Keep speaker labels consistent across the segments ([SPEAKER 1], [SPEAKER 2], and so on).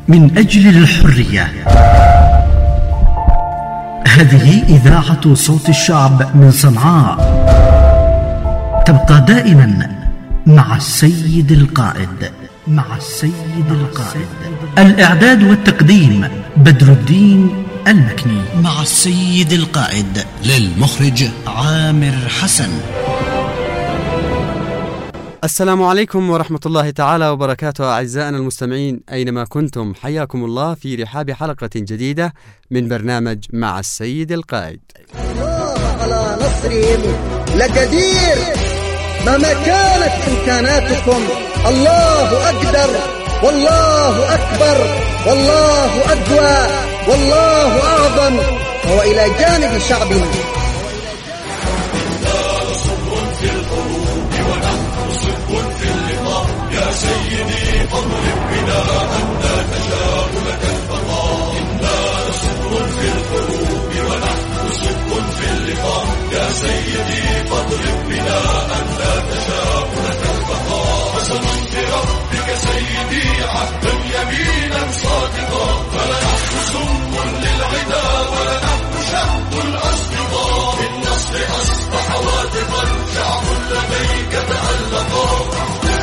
[SPEAKER 1] من أجل الحرية. هذه إذاعة صوت الشعب من صنعاء، تبقى دائما مع السيد القائد. الإعداد والتقديم بدر الدين المكني، مع السيد القائد. للمخرج عامر حسن.
[SPEAKER 2] السلام عليكم ورحمة الله تعالى وبركاته. أعزائنا المستمعين أينما كنتم، حياكم الله في رحاب حلقة جديدة من برنامج مع السيد القائد.
[SPEAKER 3] الله على نصرهم لقدير، مهما كانت إمكاناتكم الله أقدر، والله أكبر، والله أقوى، والله أعظم، وهو إلى جانب شعبنا.
[SPEAKER 4] يا سيدي فاضرب بنا أنت تشاء لك البقاء، إنا صبر في الحروب ونحن صدق في اللقاء. يا سيدي فاضرب بنا أنت تشاء لك البقاء. قسم بربك سيدي عهدا يمينا صادقا، فلنحن سم للعدا ولنحن شهد الأصدقاء. بالنصر أصبح واثقا شعب لديك تألقا.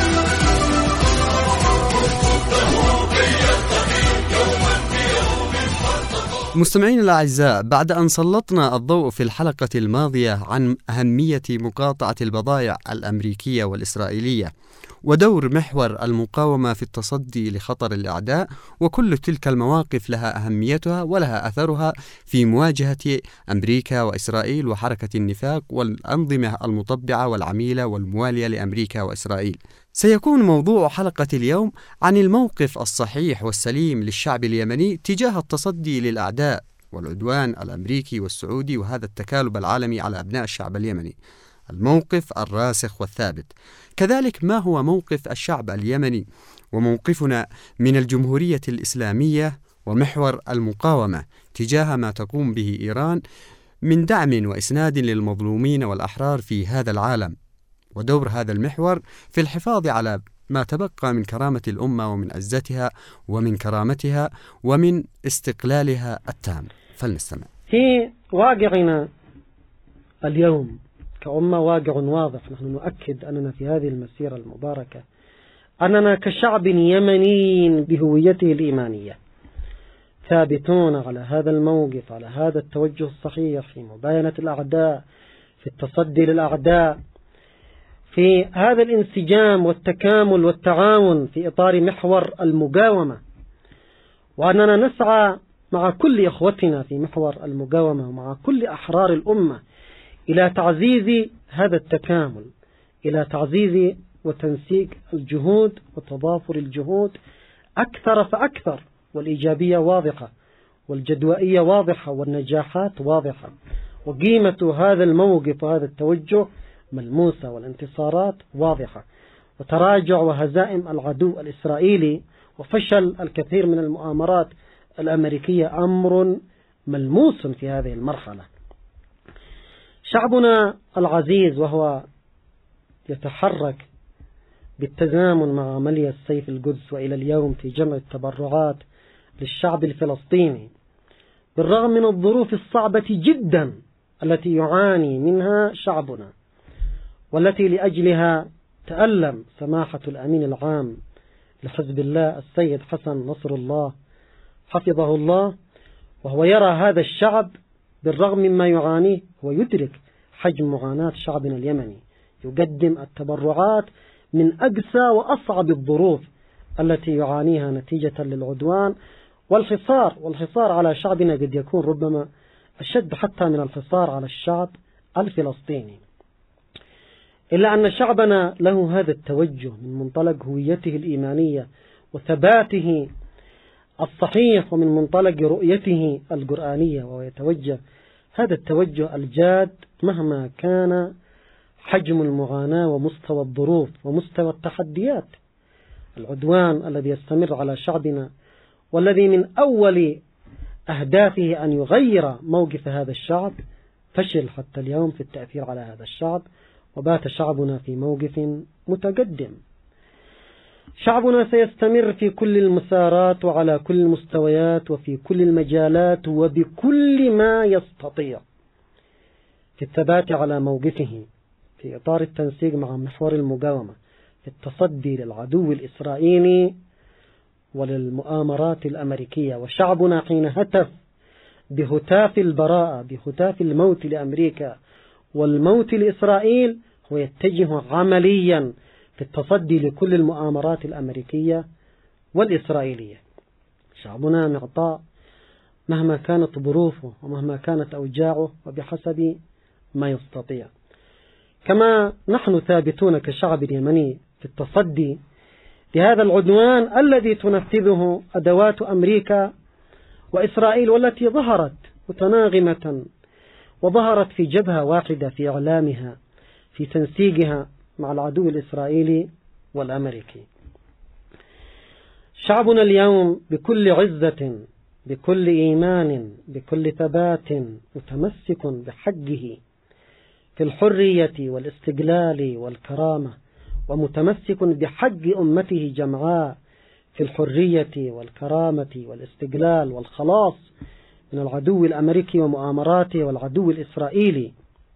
[SPEAKER 2] مستمعين الأعزاء، بعد أن سلطنا الضوء في الحلقة الماضية عن أهمية مقاطعة البضائع الأمريكية والإسرائيلية ودور محور المقاومة في التصدي لخطر الأعداء، وكل تلك المواقف لها أهميتها ولها أثرها في مواجهة أمريكا وإسرائيل وحركة النفاق والأنظمة المطبعة والعميلة والموالية لأمريكا وإسرائيل. سيكون موضوع حلقة اليوم عن الموقف الصحيح والسليم للشعب اليمني تجاه التصدي للأعداء والعدوان الأمريكي والسعودي وهذا التكالب العالمي على أبناء الشعب اليمني، الموقف الراسخ والثابت. كذلك ما هو موقف الشعب اليمني وموقفنا من الجمهورية الإسلامية ومحور المقاومة تجاه ما تقوم به إيران من دعم وإسناد للمظلومين والأحرار في هذا العالم، ودور هذا المحور في الحفاظ على ما تبقى من كرامة الأمة ومن عزتها ومن كرامتها ومن استقلالها التام. فلنستمع.
[SPEAKER 5] في واقعنا اليوم كأمة واقع واضح. نحن نؤكد أننا في هذه المسيرة المباركة أننا كشعب يمني بهويته الإيمانية ثابتون على هذا الموقف، على هذا التوجه الصحيح في مباينة الأعداء، في التصدي للأعداء، في هذا الانسجام والتكامل والتعاون في إطار محور المقاومة، وأننا نسعى مع كل إخوتنا في محور المقاومة ومع كل أحرار الأمة إلى تعزيز هذا التكامل، إلى تعزيز وتنسيق الجهود وتضافر الجهود أكثر فأكثر، والإيجابية واضحة والجدوائية واضحة والنجاحات واضحة، وقيمة هذا الموقف وهذا التوجه ملموسة، والانتصارات واضحة، وتراجع وهزائم العدو الإسرائيلي وفشل الكثير من المؤامرات الأمريكية أمر ملموس في هذه المرحلة. شعبنا العزيز وهو يتحرك بالتزامن مع عملية سيف القدس وإلى اليوم في جمع التبرعات للشعب الفلسطيني بالرغم من الظروف الصعبة جدا التي يعاني منها شعبنا، والتي لأجلها تألم سماحة الأمين العام لحزب الله السيد حسن نصر الله حفظه الله، وهو يرى هذا الشعب بالرغم مما يعانيه ويدرك حجم معاناة شعبنا اليمني، يقدم التبرعات من أقسى وأصعب الظروف التي يعانيها نتيجة للعدوان والحصار على شعبنا قد يكون ربما أشد حتى من الحصار على الشعب الفلسطيني. إلا أن شعبنا له هذا التوجه من منطلق هويته الإيمانية وثباته الصحيح ومن منطلق رؤيته القرآنية، وهو يتوجه هذا التوجه الجاد مهما كان حجم المعاناة ومستوى الظروف ومستوى التحديات. العدوان الذي يستمر على شعبنا والذي من أول أهدافه أن يغير موقف هذا الشعب فشل حتى اليوم في التأثير على هذا الشعب، وبات شعبنا في موقف متقدم. شعبنا سيستمر في كل المسارات وعلى كل المستويات وفي كل المجالات وبكل ما يستطيع في الثبات على موقفه في إطار التنسيق مع محور المقاومة في التصدي للعدو الإسرائيلي وللمؤامرات الأمريكية. وشعبنا حين هتف بهتاف البراءة بهتاف الموت لأمريكا والموت لإسرائيل هو يتجه عمليا في التصدي لكل المؤامرات الأمريكية والإسرائيلية. شعبنا معطاء مهما كانت ظروفه ومهما كانت أوجاعه وبحسب ما يستطيع. كما نحن ثابتون كشعب يمني في التصدي لهذا العدوان الذي تنفذه أدوات أمريكا وإسرائيل والتي ظهرت متناغمة وظهرت في جبهة واحدة في إعلامها في تنسيقها مع العدو الإسرائيلي والأمريكي. شعبنا اليوم بكل عزة بكل إيمان بكل ثبات متمسك بحقه في الحرية والاستقلال والكرامة ومتمسك بحق أمته جمعاء في الحرية والكرامة والاستقلال والخلاص من العدو الأمريكي ومؤامراته والعدو الإسرائيلي.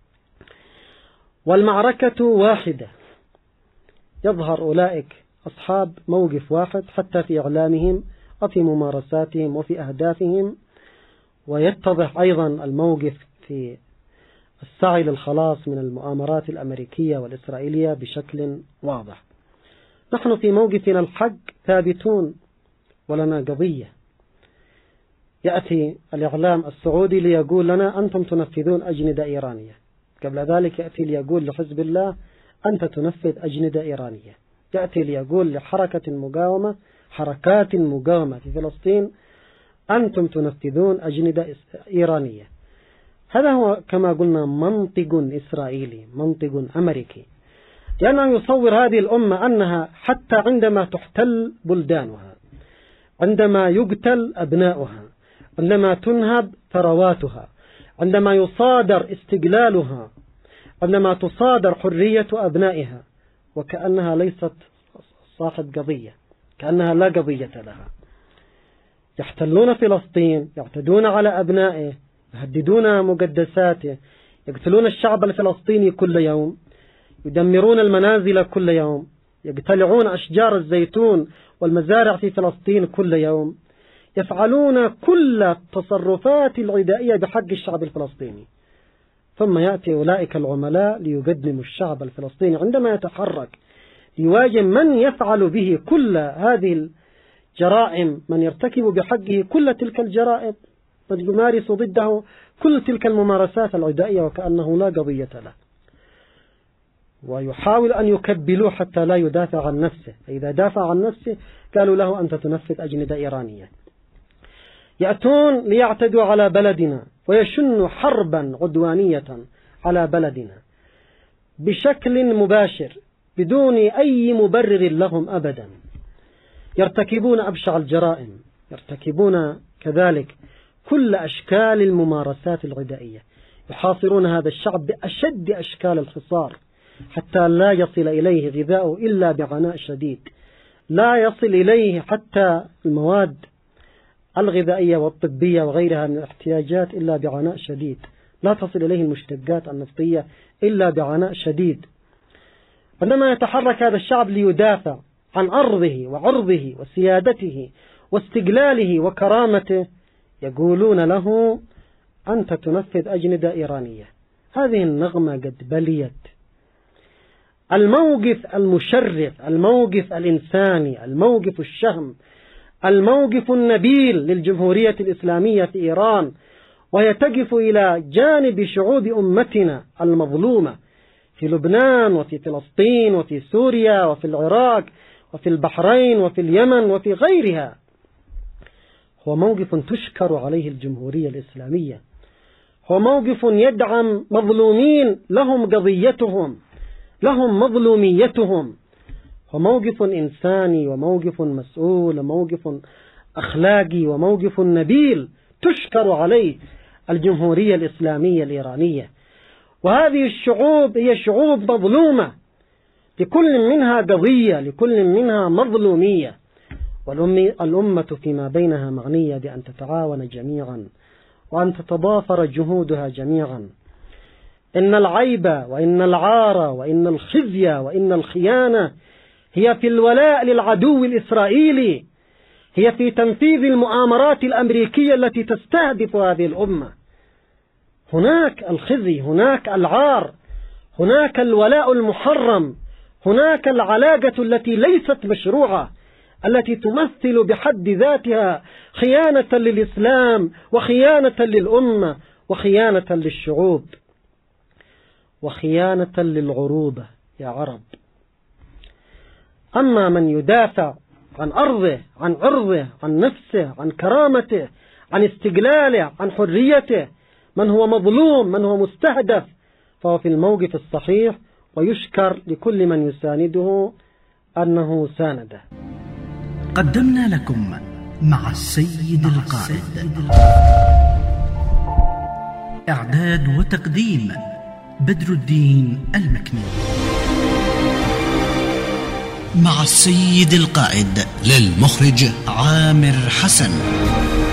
[SPEAKER 5] والمعركة واحدة. يظهر أولئك أصحاب موقف واحد حتى في إعلامهم وفي ممارساتهم وفي أهدافهم، ويتضح أيضا الموقف في السعي للخلاص من المؤامرات الأمريكية والإسرائيلية بشكل واضح. نحن في موقفنا الحق ثابتون ولنا قضية. يأتي الإعلام السعودي ليقول لنا أنتم تنفذون أجندة إيرانية، قبل ذلك يأتي ليقول لحزب الله أنت تنفذ أجندة إيرانية، يأتي ليقول لحركة المقاومة حركات المقاومة في فلسطين أنتم تنفذون أجندة إيرانية. هذا هو كما قلنا منطق إسرائيلي، منطق أمريكي، لأنه يصور هذه الأمة أنها حتى عندما تحتل بلدانها، عندما يقتل أبناؤها، عندما تنهب ثرواتها، عندما يصادر استقلالها، عندما تصادر حرية أبنائها، وكأنها ليست صاحب قضية، كأنها لا قضية لها. يحتلون فلسطين، يعتدون على أبنائه، يهددون مقدساته، يقتلون الشعب الفلسطيني كل يوم، يدمرون المنازل كل يوم، يقتلعون أشجار الزيتون والمزارع في فلسطين كل يوم، يفعلون كل التصرفات العدائية بحق الشعب الفلسطيني. ثم يأتي أولئك العملاء ليقدموا الشعب الفلسطيني عندما يتحرك ليواجه من يفعل به كل هذه الجرائم، من يرتكب بحقه كل تلك الجرائم، من يمارس ضده كل تلك الممارسات العدائية وكأنه لا قضية له، ويحاول أن يكبلوه حتى لا يدافع عن نفسه. إذا دافع عن نفسه قالوا له أنت تنفذ أجندة إيرانية. يأتون ليعتدوا على بلدنا ويشنوا حربا عدوانية على بلدنا بشكل مباشر بدون أي مبرر لهم أبدا. يرتكبون أبشع الجرائم، يرتكبون كذلك كل أشكال الممارسات العدائية، يحاصرون هذا الشعب بأشد أشكال الحصار حتى لا يصل إليه غذاؤه إلا بعناء شديد، لا يصل إليه حتى المواد الغذائية والطبية وغيرها من الاحتياجات إلا بعناء شديد، لا تصل إليه المشتقات النفطية إلا بعناء شديد. عندما يتحرك هذا الشعب ليدافع عن أرضه وعرضه وسيادته واستقلاله وكرامته يقولون له أنت تنفذ أجندة إيرانية. هذه النغمة قد بليت. الموقف المشرف، الموقف الإنساني، الموقف الشهم، الموقف النبيل للجمهورية الإسلامية في إيران، وهي تقف إلى جانب شعوب أمتنا المظلومة في لبنان وفي فلسطين وفي سوريا وفي العراق وفي البحرين وفي اليمن وفي غيرها، هو موقف تشكر عليه الجمهورية الإسلامية، هو موقف يدعم مظلومين لهم قضيتهم، لهم مظلوميتهم، هو موقف إنساني وموقف مسؤول وموقف أخلاقي وموقف نبيل تشكر عليه الجمهورية الإسلامية الإيرانية. وهذه الشعوب هي شعوب مظلومة لكل منها قضية، لكل منها مظلومية، والأمة فيما بينها معنية بأن تتعاون جميعا وأن تتضافر جهودها جميعا. إن العيب وإن العار وإن الخزي وإن الخيانة هي في الولاء للعدو الإسرائيلي، هي في تنفيذ المؤامرات الأمريكية التي تستهدف هذه الأمة. هناك الخزي، هناك العار، هناك الولاء المحرم، هناك العلاقة التي ليست مشروعة، التي تمثل بحد ذاتها خيانة للإسلام وخيانة للأمة وخيانة للشعوب وخيانة للعروبة يا عرب. أما من يدافع عن أرضه، عن عرضه، عن نفسه، عن كرامته، عن استقلاله، عن حريته، من هو مظلوم، من هو مستهدف، فهو في الموقف الصحيح، ويشكر لكل من يسانده أنه سانده.
[SPEAKER 1] قدمنا لكم مع السيد القائد. إعداد وتقديم بدر الدين المكني. مع السيد القائد، للمخرج عامر حسن.